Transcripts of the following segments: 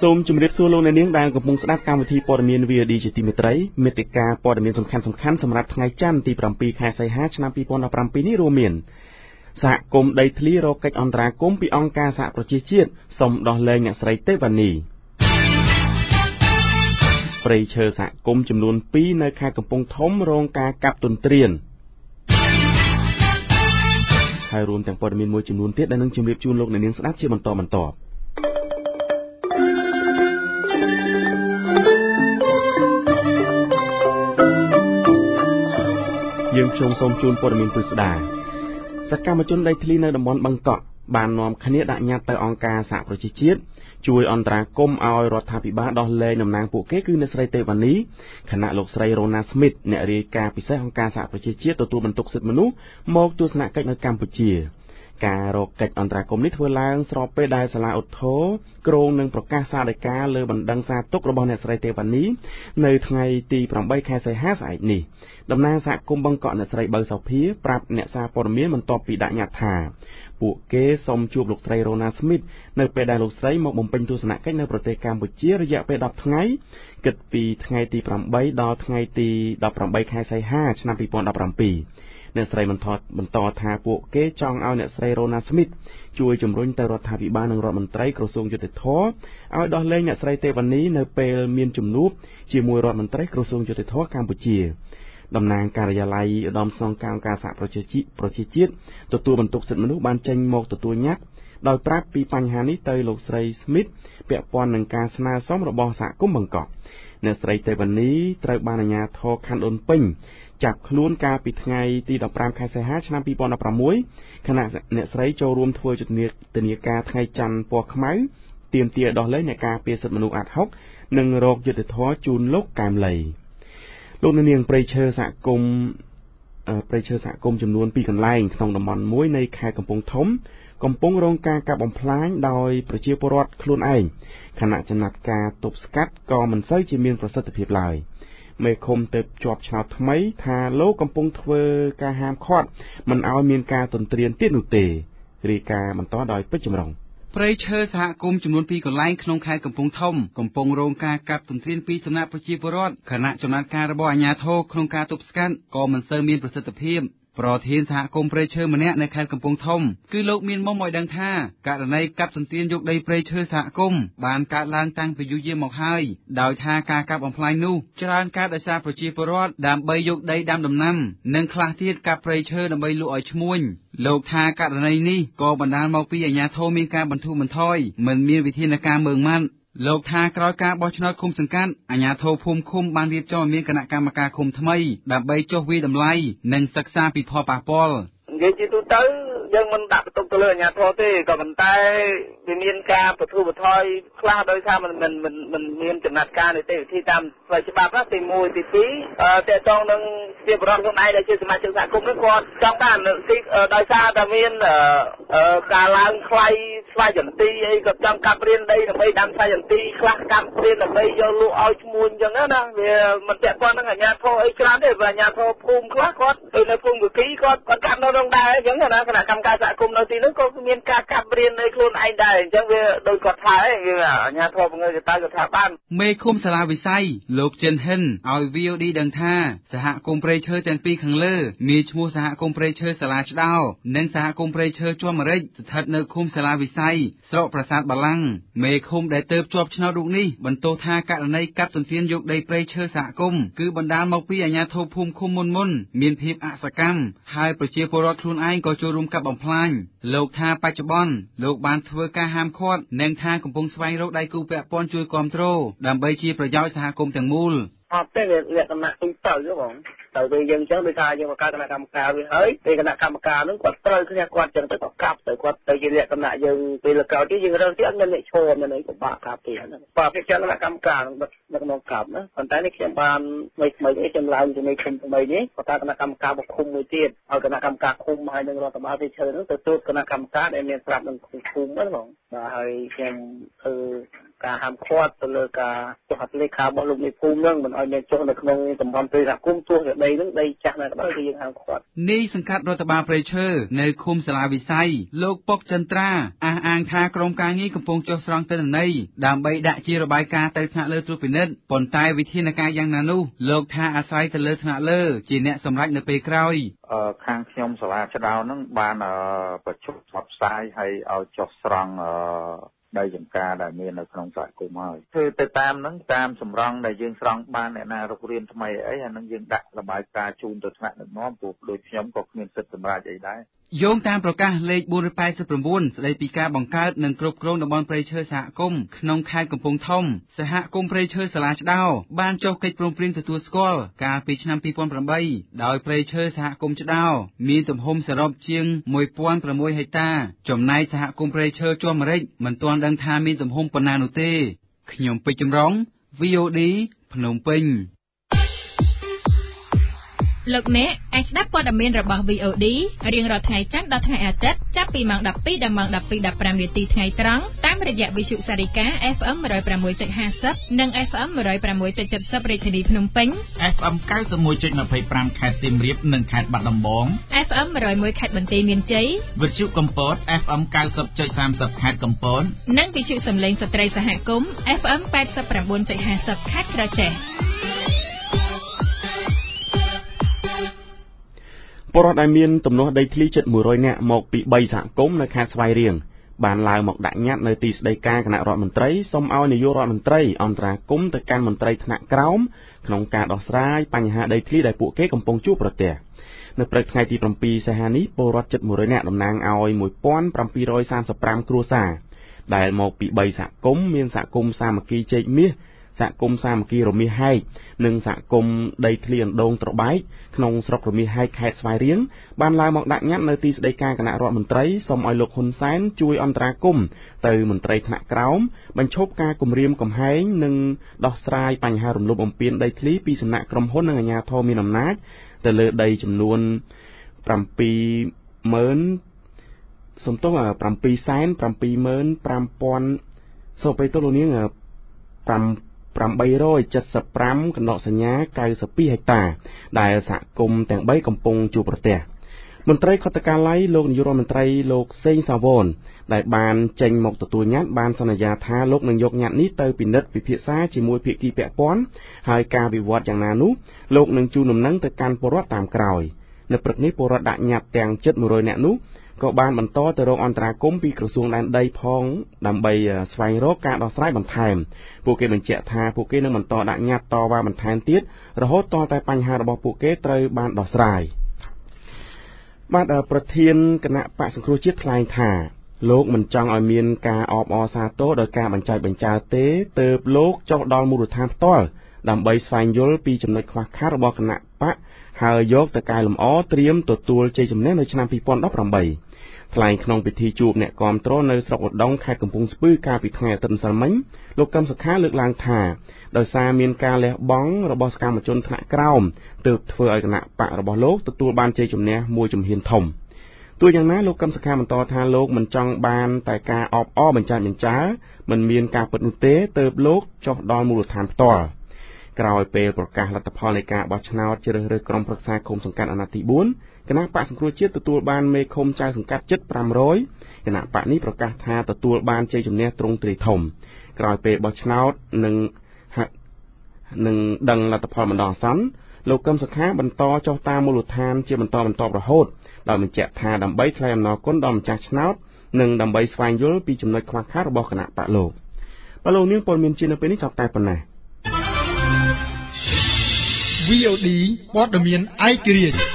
សូមជម្រាបសួរលោកអ្នកនាងដែលកំពុងស្ដាប់កម្មវិធីព័ត៌មាន VOD ជាទីមេត្រីមេតិការព័ត៌មានសំខាន់ៗសម្រាប់ថ្ងៃច័ន្ទទី7ខែសីហាឆ្នាំ2017នេះរួមមានសហគមន៍ដីធ្លីរកកិច្ចអន្តរាគមន៍ពីអង្គការសហប្រជាជាតិសូមដោះលែងអ្នកស្រីទេវ៉ានីព្រៃឈើសហគមន៍ចំនួន2នៅខេត្តកំពង់ធំរងការកាប់ទន្ទ្រានហើយរួមទាំងព័ត៌មានមួយចំនួនទៀតដែលនឹងជម្រាបជូនលោកអ្នកនាងស្ដាប់ជាបន្តយើងខ្ញុំសូមជូនព័ត៌មានពិស្ដាសកម្មជនដីធ្លីនៅតំបន់បឹងកក់បាននាំគ្នាដាក់ញត្តិទៅអង្គការសហប្រជាជាតិជួយអន្តរាគមន៍ឲ្យរដ្ឋាភិបាលដោះលែងតំណាងពួកគេគឺអ្នកស្រីទេវ៉ានីខណៈលោកស្រីរ៉ូណាស្មីតអ្នករាយការណ៍ពិសេសអង្គការសហប្រជាជាតិទទួលបន្ទុកសិទ្ធិមនុស្សមកទស្សនកិច្ចនៅកម្ពុជាការរកកិច្ចអន្តរាគមន៍នេះធ្វើឡើងស្របពេលដែលសាលាឧទ្ធរគ្រងនឹងប្រកាសសាលដីកាលើបណ្ដឹងសារទុករបស់អ្នកស្រីទេវ៉ានីនៅថ្ងៃទី8ខែសីហាស្អែកនេះតំណាងសហគមន៍បឹងកក់អ្នកស្រីបើសោភាប្រាប់អ្នកសារព័ត៌មានបន្ទាប់ពីដាក់ញត្តិថាពួកគេសូមជួបលោកស្រីរ៉ូណាស្មីតនៅពេលដែលលោកស្រីមកបំពេញទស្សនកិច្ចនៅប្រទេសកម្ពុជារយៈពេល10ថ្ងៃគិតពីថ្ងៃទី8ដល់ថ្ងៃទី18ខែសីហាឆ្នាំ2017អ្នកស្រីបន្តថាពួកគេចង់ឲ្យអ្នកស្រីរ៉ូណាស្មីតជួយជំរុញទៅរដ្ឋាភិបាលនិងរដ្ឋមន្ត្រីក្រសួងយុតិធធម៌ឲ្យដោះលែងអ្នកស្រីទេវ៉ានីនៅពេលមានជំនួបជាមួយរដ្ឋមន្ត្រីក្រសួងយុតិធធម៌កម្ពុជាតំណាងការិយាល័យឧត្តមស្នងការអង្គការសហប្រជាជាតិទទួលបន្ទុកសិទ្ធិមនុស្សបានចេញមកទទួលញត្តិដោយប្រាប់ពីបញ្ហានេះទៅលោកស្រីស្មីតពាក់ព័ន្ធនឹងការស្នើសុំរបស់សហគមន៍បឹងកក់អ្នកស្រីទេវ៉ានីត្រូវបានអាជ្ញាធរខណ្ឌដូនពេញចាប់ខ្លួនកាលពីថ្ងៃទី15ខែសីហាឆ្នាំ2016ខណៈអ្នកស្រីចូលរួមធ្វើយុទ្ធនាការថ្ងៃច័ន្ទពណ៌ខ្មៅទាមទារដោះលែងអ្នកការពារសិទ្ធិមនុស្សអាត់ហុកនិងរកយុត្តិធម៌ជូនលោកកែមលីលោកនាងព្រៃឈើសហគមន៍ចំនួន2កន្លែងក្នុងតំបន់មួយនៃខេត្តកំពង់ធំកំពុងរងការកាប់បំផ្លាញដោយប្រជាពលរដ្ឋខ្លួនឯងខណៈចំណាត់ការទប់ស្កាត់ក៏មិនសូវជាមានប្រសិទ្ធភាពឡើយមេឃុំទៅជាប់ឆ្នោតថ្មីថាលោកកំពុងធ្វើការហាមឃាត់មិនឲ្យមានការទន្ទ្រានទៀតនោះទេរាយការណ៍បន្តដោយពេជ្រចម្រុងព្រៃឈើសហគមន៍ចំនួន2កន្លែងក្នុងខេត្តកំពង់ធំកំពុងរងការកាប់ទន្ទ្រានពីសំណាក់ប្រជាពលរដ្ឋខណៈចំណាត់ការរបស់អាជ្ញាធរក្នុងការទប់ស្កាត់ក៏មិនសូវមានប្រសិទ្ធភាពប្រធានសហគមន៍ព្រៃឈើម្នាក់នៅខេត្តកំពង់ធំគឺលោកមានមុំឲ្យដឹងថាករណីកាប់ទន្ទ្រានយកដីព្រៃឈើសហគមន៍បានកើតឡើងតាំងពីយូរយារមកហើយដោយថាការកាប់បំផ្លាញនោះច្រើនកើតដោយសារប្រជាពលរដ្ឋដើម្បីយកដីដាំដំណាំនិងខ្លះទៀតកាប់ព្រៃឈើដើម្បីលក់ឲ្យឈ្មួញលោកថាករណីនេះក៏បណ្ដាលមកពីអាជ្ញាធរមានការបន្ធូរបន្ថយមិនមានវិធានការម៉ឺងម៉ាត់លោកថាក្រោយការបោះឆ្នោតឃុំសង្កាត់អាជ្ញាធរភូមិឃុំបានរៀបចំឲ្យមានគណៈកម្មការឃុំថ្មីដើម្បីចុះវាយតម្លៃនិងសិក្សាពីផលប៉ះពាល់និយាយជាទូទៅយើងមិនដាក់បន្ទុកទៅលើអាជ្ញាធរទេក៏ប៉ុន្តែវាមានការបន្ធូរបន្ថយខ្លះដោយសារមិនមានចំណាត់ការនីតិវិធីតាមផ្លូវច្បាប់ណាទី1ទី2តេតងនឹងជាបរិបទខ្លួនឯងដែលជាសមាជិកសហគមន៍នេះគាត់ចង់បានដោយសារតែមានការឡើងថ្លៃស្វាយចន្ទីអីក៏ចង់កាប់រៀនដីដើម្បីដាំស្វាយចន្ទីខ្លះកាប់រៀនដើម្បីយកលក់ឲ្យឈ្មួញអញ្ចឹងណាវាមិនពាក់ព័ន្ធនឹងអាជ្ញាធរអីច្រើនទេបើអាជ្ញាធរភូមិខ្លះគាត់នៅភូមិគគីគាត់កាប់នៅក្នុងដែរអញ្ចឹងណាគណៈកម្មការសហគមន៍នៅទីនោះក៏មានការកាប់រៀននៅខ្លួនឯងដែរអញ្ចឹងវាដោយគាត់ថាឯងអាជ្ញាធរបង្រើទៅគាត់ថាបានមេឃុំសាលាវិស័យលោកចិនហិនឲ្យ VOD ដឹងថាសហគមន៍ព្រៃឈើទាំងពីរខាងលើមានឈ្មោះសហគមន៍ព្រៃឈើសាលាឆ្ដោនិងសហគមន៍ព្រៃឈើជាំម្រេចស្ថិតនៅឃុំសាលាវិស័យស្រុកប្រាសាទបាឡាំងមេឃុំដែលទៅជាប់ឆ្នោតរូបនេះបន្ទោសថាករណីកាប់ទន្ទ្រានយកដីព្រៃឈើសហគមន៍គឺបណ្ដាលមកពីអាជ្ញាធរភូមិឃុំមុនមានភាពអសកម្មហើយប្រជាពលរដ្ឋខ្លួនឯងក៏ចូលរួមកាប់បំផ្លាញលោកថាបច្ចុប្បន្នលោកបានធ្វើការហាមឃាត់និងថាកំពុងស្វែងរកដៃគូពាក់ព័ន្ធជួយគាំទ្រដើម្បីជាប្រយោជន៍សហគមន៍ទាំងមូលអត់ទេលក្ខណៈទូទៅបងទៅពេលយើងអញ្ចឹងដូចថាយើងបង្កើតគណៈកម្មការវាហើយពេលគណៈកម្មការហ្នឹងគាត់ត្រូវគ្នាគាត់អញ្ចឹងទៅកាប់ទៅគាត់ទៅជាលក្ខណៈយើងពេលក្រោយទៀតយើងរើសទៀតអត់មានអ្នកឈរមានអីពិបាកកាប់ទៀតហ្នឹងបាទពេលចឹងគណៈកម្មការនឹងដឹកនាំកាប់ណាប៉ុន្តែនេះខ្ញុំបានថ្មីនេះខ្ញុំឡើងជាមួយខ្ញុំថ្មីនេះគាត់ថាគណៈកម្មការមកឃុំមួយទៀតឲ្យគណៈកម្មការឃុំហើយនឹងរដ្ឋបាលទីឈើហ្នឹងទៅទូតគណៈកម្មការដែលមានប្រាប់នឹងឃុំហ្នឹងបងបាទហើយខ្ញុំធ្វើការហាមឃាត់ទៅលើការចុះហត្ថលេខារបស់លោកមេភូមិនឹងមិនឲ្យមានចុះនៅក្នុងតំបន់ព្រៃសហគមន៍ទោះជាដីនឹងដីចាស់ណាក៏ដោយគឺយើងហាមឃាត់នេះសង្កាត់រដ្ឋបាលព្រៃឈើនៅឃុំសាលាវិស័យលោកពុកចន្ទ្រាអះអាងថាក្រុមការងារកំពុងចុះស្រង់ទិន្នន័យដើម្បីដាក់ជារបាយការណ៍ទៅថ្នាក់លើត្រួតពិនិត្យប៉ុន្តែវិធានការយ៉ាងណានោះលោកថាអាស្រ័យទៅលើថ្នាក់លើជាអ្នកសម្រេចនៅពេលក្រោយខាងខ្ញុំសាលាឆ្តៅនឹងបានប្រជុំផ្សព្វផ្សាយឲ្យចុះស្រង់ដីចំការដែលមាននៅក្នុងសហគមន៍ហើយគឺទៅតាមហ្នឹងតាមសម្រង់ដែលយើងស្រង់បានអ្នកណារុករៀនថ្មីអីអាហ្នឹងយើងដាក់របាយការណ៍ជូនទៅថ្នាក់ដឹកនាំព្រោះដូចខ្ញុំក៏គ្មានសិទ្ធិសម្រេចអីដែរយោងតាមប្រកាសលេខ489ស្តីពីការបង្កើតនិងគ្រប់គ្រងតំបន់ព្រៃឈើសហគមន៍ក្នុងខេត្តកំពង់ធំសហគមន៍ព្រៃឈើសាលាឆ្តោបានចុះកិច្ចព្រមព្រៀងទទួលស្គាល់កាលពីឆ្នាំ2008ដោយព្រៃឈើសហគមន៍ឆ្តោមានទំហំសរុបជាង 1006 ហិកតា ចំណែកសហគមន៍ព្រៃឈើជាំម្រេចមិនទាន់ដឹងថាមានទំហំប៉ុណ្ណានោះទេខ្ញុំពេជ្រចម្រុង VOD ភ្នំពេញលោកអ្នកអាចស្ដាប់ព័ត៌មានរបស់ VOD រៀងរាល់ថ្ងៃច័ន្ទដល់ថ្ងៃអាទិត្យចាប់ពីម៉ោង 12 ដល់ម៉ោង 12:15 នាទីថ្ងៃត្រង់តាមរយៈវិទ្យុសារិកា FM 106.50 និង FM 106.70 រាជធានីភ្នំពេញ FM 91.25 ខេត្តសៀមរាបនិងខេត្តបាត់ដំបង FM 101 ខេត្តបន្ទាយមានជ័យវិទ្យុកំពត FM 90.30 ខេត្តកំពតនិងវិទ្យុសំឡេងស្ត្រីសហគមន៍ FM 89.50 ខេត្តក្រចេះពលរដ្ឋដែលមានទំនាស់ដីធ្លីជិត100នាក់មកពី3សហគមន៍នៅខេត្តស្វាយរៀងបានឡើងមកដាក់ញត្តិនៅទីស្តីការគណៈរដ្ឋមន្ត្រីសូមឲ្យនាយករដ្ឋមន្ត្រីអន្តរាគមន៍ទៅកាន់មន្ត្រីថ្នាក់ក្រោមក្នុងការដោះស្រាយបញ្ហាដីធ្លីដែលពួកគេកំពុងជួបប្រទះនៅព្រឹកថ្ងៃទី7សីហានេះពលរដ្ឋជិត100នាក់តំណាងឲ្យ1735គ្រួសារដែលមកពី3សហគមន៍មានសហគមន៍សាមគ្គីជែកមាសសហគមន៍សាមគ្គីរមាសហែកនិងសហគមន៍ដីធ្លីអណ្ដូងត្របែកក្នុងស្រុករមាសហែកខេត្តស្វាយរៀងបានឡើងមកដាក់ញត្តិនៅទីស្តីការគណៈរដ្ឋមន្ត្រីសូមឲ្យលោកហ៊ុនសែនជួយអន្តរាគមន៍ទៅមន្ត្រីថ្នាក់ក្រោមបញ្ឈប់ការគំរាមកំហែងនិងដោះស្រាយបញ្ហារំលោភបំពានដីធ្លីពីសំណាក់ក្រុមហ៊ុននិងអាជ្ញាធរមានអំណាចទៅលើដីចំនួន77000សំទោស775,000សូមទៅលោកនាង875កណ្ដោសញ្ញា92ហិកតាដែលសហគមន៍ទាំង3កំពុងជួបប្រទះមន្ត្រីខុទ្ទកាល័យលោកនាយករដ្ឋមន្ត្រីលោកសេងសាវ៉នដែលបានចេញមកទទួលញត្តិបានសន្យាថាលោកនឹងយកញត្តិនេះទៅពិនិត្យពិភាក្សាជាមួយភាគីពាក់ព័ន្ធហើយការវិវត្តយ៉ាងណានោះលោកនឹងជូនដំណឹងទៅកាន់ពលរដ្ឋតាមក្រោយនៅព្រឹកនេះពលរដ្ឋដាក់ញត្តិទាំងជិត100នាក់នោះក៏បានបន្តទៅរកអន្តរាគមន៍ពីក្រសួងដែនដីផងដើម្បីស្វែងរកការដោះស្រាយបន្ថែមពួកគេបញ្ជាក់ថាពួកគេនឹងបន្តដាក់ញត្តិតវ៉ាបន្ថែមទៀតរហូតទាល់តែបញ្ហារបស់ពួកគេត្រូវបានដោះស្រាយបាទប្រធានគណៈបក្សសង្គ្រោះជាតិថ្លែងថាលោកមិនចង់ឲ្យមានការអបអរសាទរដោយការបញ្ចែកបញ្ចើទេទើបលោកចុះដល់មូលដ្ឋានផ្ទាល់ដើម្បីស្វែងយល់ពីចំណុចខ្វះខាតរបស់គណៈបកហើយយកទៅកែលម្អត្រៀមទទួលជ័យជំនះនៅឆ្នាំ2018ថ្លែងក្នុងពិធីជួបអ្នកគាំទ្រនៅស្រុកឧដុង្គខេត្តកំពង់ស្ពឺកាលពីថ្ងៃអាទិត្យម្សិលមិញលោកកឹមសុខាលើកឡើងថាដោយសារមានការលះបង់របស់សកម្មជនថ្នាក់ក្រោមទើបធ្វើឲ្យគណៈបករបស់លោកទទួលបានជ័យជំនះមួយជំហានធំទោះយ៉ាងណាលោកកឹមសុខាបន្តថាលោកមិនចង់បានតែការអបអរបញ្ចើមិនមានការពិតនោះទេទើបលោកចុះដល់មូលដ្ឋានផ្ទាល់ក្រោយពេលប្រកាសលទ្ធផលនៃការបោះឆ្នោតជ្រើសរើសក្រុមប្រឹក្សាឃុំសង្កាត់អាណត្តិទី4គណៈបកសង្គ្រោះជាតិទទួលបានមេឃុំចៅសង្កាត់ជិត500គណៈបកនេះប្រកាសថាទទួលបានជ័យជំនះទ្រង់ទ្រាយធំក្រោយពេលបោះឆ្នោតនឹងដឹងលទ្ធផលបណ្ដោះអាសន្នលោកកឹមសុខាបន្តចុះតាមមូលដ្ឋានជាបន្តបន្ទាប់រហូតដោយបញ្ជាក់ថាដើម្បីថ្លែងអំណរគុណដល់ម្ចាស់ឆ្នោតនិងដើម្បីស្វែងយល់ពីចំណុចខ្វះខាតរបស់គណៈបកលោកនាងព័ត៌មានជានៅពេលនេះចប់តែប៉ុណ្ណេះ VOD ព័ត៌មានឯករាជ្យ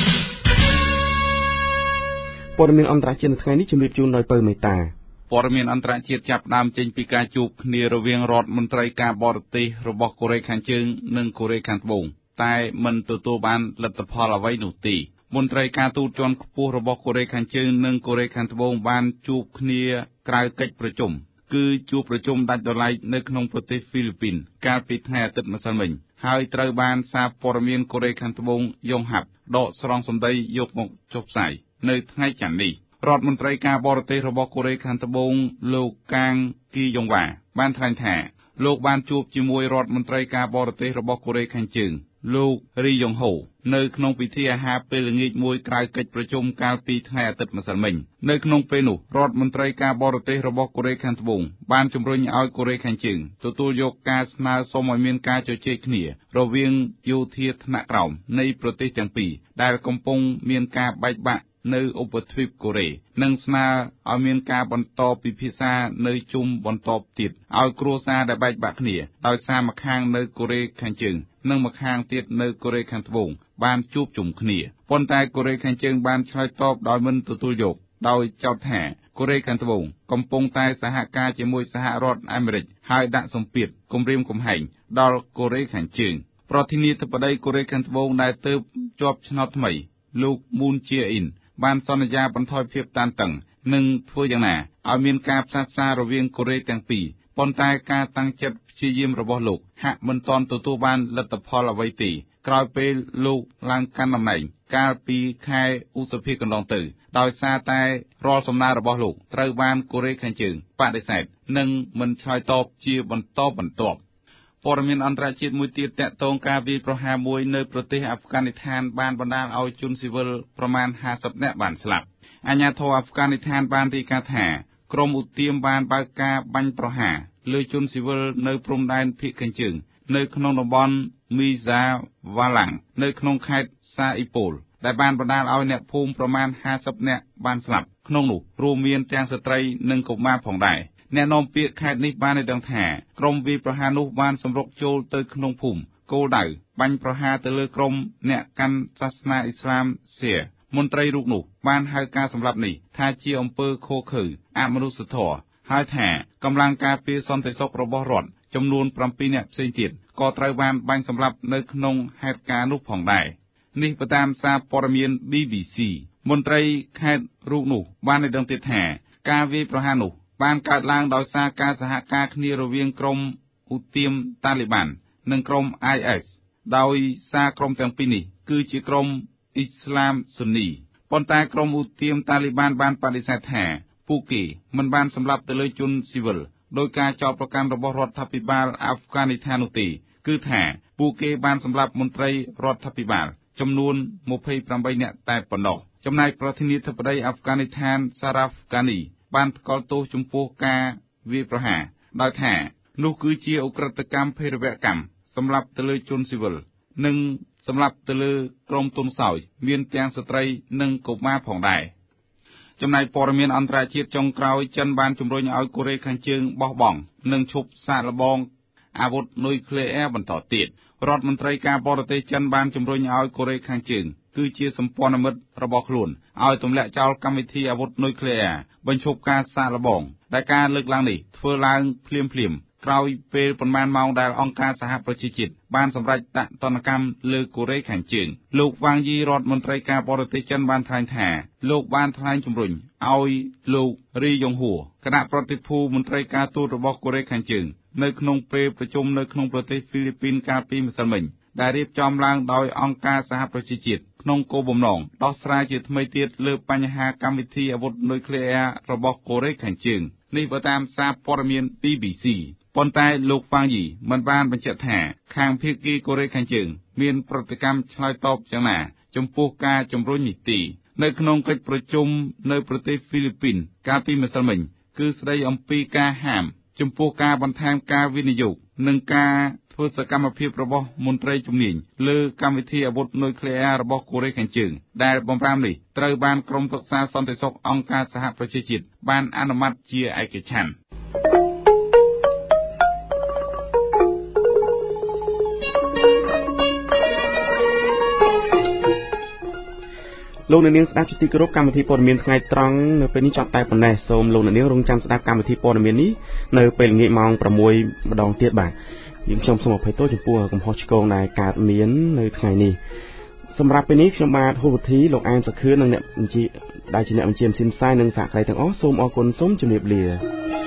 ព័ត៌មានអន្តរជាតិនៅថ្ងៃនេះជំរាបជូនដោយពៅមេតាព័ត៌មានអន្តរជាតិចាប់ផ្ដើមចេញពីការជួបគ្នារវាងរដ្ឋមន្ត្រីការបរទេសរបស់កូរ៉េខាងជើងនិងកូរ៉េខាងត្បូងតែមិនទទួលបានលទ្ធផលអ្វីនោះទេមន្ត្រីការទូតជាន់ខ្ពស់របស់កូរ៉េខាងជើងនិងកូរ៉េខាងត្បូងបានជួបគ្នាក្រៅកិច្ចប្រជុំគឺជួបប្រជុំដាច់ដោយឡែកនៅក្នុងប្រទេសហ្វីលីពីនកាលពីថ្ងៃអាទិត្យម្សិលមិញហើយត្រូវបានសារព័ត៌មានកូរ៉េខាងត្បូងយ៉ុងហាប់ដកស្រង់សម្ដីយកមកចុះផ្សាយនៅថ្ងៃច័ន្ទនេះរដ្ឋមន្ត្រីការបរទេសរបស់កូរ៉េខាងត្បូងលោកកាងគីយ៉ុងវ៉ាបានថ្លែងថាលោកបានជួបជាមួយរដ្ឋមន្ត្រីការបរទេសរបស់កូរ៉េខាងជើងលោករីយ៉ុងហូនៅក្នុងពិធីអាហារពេលល្ងាចមួយក្រៅកិច្ចប្រជុំកាលពីថ្ងៃអាទិត្យម្សិលមិញនៅក្នុងពេលនោះរដ្ឋមន្ត្រីការបរទេសរបស់កូរ៉េខាងត្បូងបានជំរុញឲ្យកូរ៉េខាងជើងទទួលយកការស្នើសុំឲ្យមានការជជែកគ្នារវាងយោធាថ្នាក់ក្រោមនៃប្រទេសទាំងពីរដែលកំពុងមានការបែកបាក់នៅឧបទ្វីបកូរ៉េនិងស្នើឲ្យមានការបន្តពិភាក្សានៅជុំបន្តទៀតឲ្យគ្រួសារដែលបែកបាក់គ្នាដោយសារម្ខាងនៅកូរ៉េខាងជើងនិងម្ខាងទៀតនៅកូរ៉េខាងត្បូងបានជួបជុំគ្នាប៉ុន្តែកូរ៉េខាងជើងបានឆ្លើយតបដោយមិនទទួលយកដោយចោទថាកូរ៉េខាងត្បូងកំពុងតែសហការជាមួយសហរដ្ឋអាមេរិកហើយដាក់សម្ពាធគំរាមកំហែងដល់កូរ៉េខាងជើងប្រធានាធិបតីកូរ៉េខាងត្បូងដែលទើបជាប់ឆ្នោតថ្មីលោកមូនជាអ៊ីនបានសន្យាបន្ថយភាពតានតឹងនិងធ្វើយ៉ាងណាឲ្យមានការផ្សះផ្សារវាងកូរ៉េទាំងពីរប៉ុន្តែការតាំងចិត្តព្យាយាមរបស់លោកហាក់មិនទាន់ទទួលបានលទ្ធផលអ្វីទេក្រោយពេលលោកឡើងកាន់តំណែងកាលពីខែឧសភាកន្លងទៅដោយសារតែរាល់សំណើរបស់លោកត្រូវបានកូរ៉េខាងជើងបដិសេធនិងមិនឆ្លើយតបជាបន្តបន្ទាប់ព័ត៌មានអន្តរជាតិមួយទៀតតាក់ទងការវាយប្រហារមួយនៅប្រទេសអាហ្វហ្គានីស្ថានបានបណ្ដាលឲ្យជនស៊ីវិលប្រមាណ50នាក់បានស្លាប់អាជ្ញាធរអាហ្វហ្គានីស្ថានបានរាយការណ៍ថាក្រុមឧទាមបានបើកការបាញ់ប្រហារលើជនស៊ីវិលនៅព្រំដែនភាគខាងជើងនៅក្នុងតំបន់មីហ្សាវ៉ាឡាំងនៅក្នុងខេត្តសាអ៊ីពូលដែលបានបណ្ដាលឲ្យអ្នកភូមិប្រមាណ50នាក់បានស្លាប់ក្នុងនោះរួមមានទាំងស្ត្រីនិងកុមារផងដែរអ្នកនាំពាក្យខេត្តនេះបានឲ្យដឹងថាក្រុមវាយប្រហារនោះបានសម្រុកចូលទៅក្នុងភូមិគោលដៅបាញ់ប្រហារទៅលើក្រុមអ្នកកាន់សាសនាអ៊ីស្លាមសៀមន្ត្រីរូបនោះបានហៅការសម្លាប់នេះថាជាអំពើឃោរឃៅអមនុស្សធម៌ហើយថាកម្លាំងការពារសន្តិសុខរបស់រដ្ឋចំនួន7នាក់ផ្សេងទៀតក៏ត្រូវបានបាញ់សម្លាប់នៅក្នុងហេតុការណ៍នោះផងដែរនេះបើតាមសារព័ត៌មាន BBC មន្ត្រីខេត្តរូបនោះបានឲ្យដឹងទៀតថាការវាយប្រហារនោះបានកើតឡើងដោយសារការសហការគ្នារវាងក្រុមឧទាមតាលីបាននិងក្រុម IS ដោយសារក្រុមទាំងពីរនេះគឺជាក្រុមអ៊ីស្លាមស៊ុននីប៉ុន្តែក្រុមឧទាមតាលីបានបដិសេធថាពួកគេមិនបានសម្លាប់ទៅលើជនស៊ីវិលដោយការចោទប្រកាន់របស់រដ្ឋាភិបាលអាហ្វហ្គានីស្ថាននោះទេគឺថាពួកគេបានសម្លាប់មន្ត្រីរដ្ឋាភិបាលចំនួន28នាក់តែប៉ុណ្ណោះចំណែកប្រធានាធិបតីអាហ្វហ្គានីស្ថានសារ៉ាហ្វហ្គានីបានថ្កោលទោសចំពោះការវាយប្រហារដោយថានោះគឺជាឧក្រិដ្ឋកម្មភេរវកម្មសម្រាប់ទៅលើជនស៊ីវិលនិងសម្រាប់ទៅលើក្រុមទុនសោយមានទាំងស្ត្រីនិងកុមារផងដែរចំណែកព័ត៌មានអន្តរជាតិចុងក្រោយចិនបានជំរុញឲ្យកូរ៉េខាងជើងបោះបង់និងឈប់សាកល្បងអាវុធនុយក្លេអ៊ែរបន្តទៀតរដ្ឋមន្ត្រីការបរទេសចិនបានជំរុញឲ្យកូរ៉េខាងជើងគឺជាសម្ព័ន្ធមិត្តរបស់ខ្លួនឲ្យទម្លាក់ចោលកម្មវិធីអាវុធនុយក្លេអ៊ែរបញ្ឈប់ការសាកល្បងដែលការលើកឡើងនេះធ្វើឡើងភ្លាមក្រោយពេលប៉ុន្មានម៉ោងដែលអង្គការសហប្រជាជាតិបានសម្រេចដាក់ទណ្ឌកម្មលើកូរ៉េខាងជើងលោកវ៉ាងយីរដ្ឋមន្ត្រីការបរទេសចិនបានថ្លែងថាលោកបានថ្លែងជំរុញឲ្យលោករីយ៉ុងហួរគណៈប្រតិភូមន្ត្រីការទូតរបស់កូរ៉េខាងជើងនៅក្នុងពេលប្រជុំនៅក្នុងប្រទេសហ្វីលីពីនកាលពីម្សិលមិញដែលរៀបចំឡើងដោយអង្គការសហប្រជាជាតិក្នុងគោលបំណងដោះស្រាយជាថ្មីទៀតលើបញ្ហាកម្មវិធីអាវុធនុយក្លេអ៊ែររបស់កូរ៉េខាងជើងនេះបើតាមសារព័ត៌មាន BBC ប៉ុន្តែលោកវ៉ាងយីមិនបានបញ្ជាក់ថាខាងភាគីកូរ៉េខាងជើងមានប្រតិកម្មឆ្លើយតបយ៉ាងណាចំពោះការជំរុញនេះទេនៅក្នុងកិច្ចប្រជុំនៅប្រទេសហ្វីលីពីនកាលពីម្សិលមិញគឺស្ដីអំពីការហាមចំពោះការបន្ថែមការវិនិយោគនិងការធ្វើសកម្មភាពរបស់មន្ត្រីជំនាញលើកម្មវិធីអាវុធនុយក្លេអ៊ែររបស់កូរ៉េខាងជើងដែលបំរាមនេះត្រូវបានក្រុមប្រឹក្សាសន្តិសុខអង្គការសហប្រជាជាតិបានអនុម័តជាឯកច្ឆន្ទលោកអ្នកនាងស្ដាប់ជាទីគោរពកម្មវិធីព័ត៌មានថ្ងៃត្រង់នៅពេលនេះចប់តែប៉ុណ្ណេះសូមលោកអ្នកនាងរងចាំស្ដាប់កម្មវិធីព័ត៌មាននេះនៅពេលល្ងាចម៉ោង 6 ម្ដងទៀតបាទយើងខ្ញុំសូមអភ័យទោសចំពោះកំហុសឆ្គងដែលកើតមាននៅថ្ងៃនេះសម្រាប់ពេលនេះខ្ញុំបាទហូវធីលោកអានសុខឿននិងអ្នកបញ្ជាដែលជាអ្នកបញ្ជាម៉ាស៊ីនផ្សាយនិងសហការីទាំងអស់សូមអរគុណសូមជម្រាបលា